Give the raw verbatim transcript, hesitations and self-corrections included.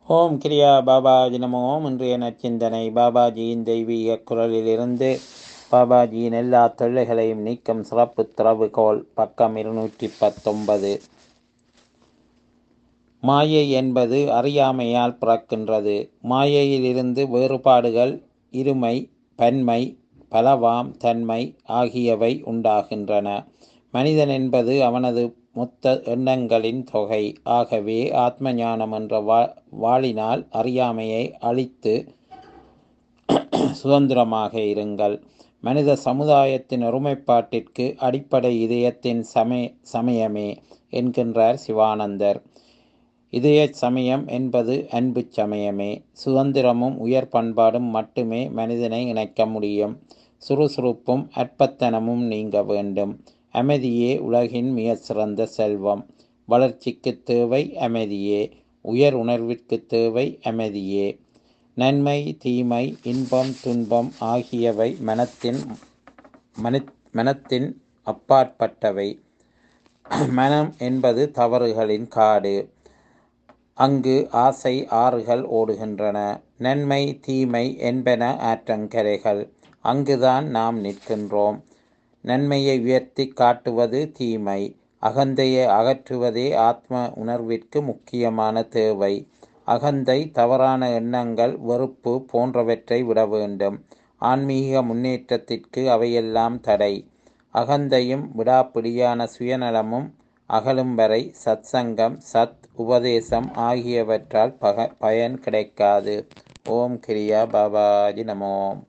ஓம் கிரியா பாபாஜி நமோ. இன்றைய நச்சிந்தனை பாபாஜியின் தெய்வீக குரலிலிருந்து. பாபாஜியின் எல்லா தொல்லைகளையும் நீக்கும் சிறப்பு திறவுகோல். பக்கம் இருநூற்றி பத்தொன்பது. மாயை என்பது அறியாமையால் பிறக்கின்றது. மாயையிலிருந்து வேறுபாடுகள், இருமை, பன்மை, பலவாம் தன்மை ஆகியவை உண்டாகின்றன. மனிதன் என்பது அவனது மொத்த எண்ணங்களின் தொகை. ஆகவே ஆத்ம ஞானம் என்ற வா வாளினால் அறியாமையை அழித்து சுதந்திரமாக இருங்கள். மனித சமுதாயத்தின் ஒருமைப்பாட்டிற்கு அடிப்படை இதயத்தின் சமய சமயமே என்கின்றார் சிவானந்தர். இதய சமயம் என்பது அன்பு சமயமே. சுதந்திரமும் உயர் பண்பாடும் மட்டுமே மனிதனை இணைக்க முடியும். சுறுசுறுப்பும் அற்பத்தனமும் நீங்க வேண்டும். அமைதியே உலகின் மிக சிறந்த செல்வம். வளர்ச்சிக்கு தேவை அமைதியே. உயர் உணர்விற்கு தேவை அமைதியே. நன்மை தீமை இன்பம் துன்பம் ஆகியவை மனத்தின் மனி மனத்தின் அப்பாற்பட்டவை. மனம் என்பது தவறுகளின் காடு. அங்கு ஆசை ஆறுகள் ஓடுகின்றன. நன்மை தீமை என்பன ஆற்றங்கரைகள். அங்குதான் நாம் நிற்கின்றோம். நன்மையை உயர்த்தி காட்டுவது தீமை. அகந்தையை அகற்றுவதே ஆத்ம உணர்விற்கு முக்கியமான தேவை. அகந்தை, தவறான எண்ணங்கள், வெறுப்பு போன்றவற்றை விட வேண்டும். ஆன்மீக முன்னேற்றத்திற்கு அவையெல்லாம் தடை. அகந்தையும் விடாப்பிடியான சுயநலமும் அகலும் வரை சத்சங்கம், சத் உபதேசம் ஆகியவற்றால் பக பயன் கிடைக்காது. ஓம் கிரியா பாபாஜி நமோ.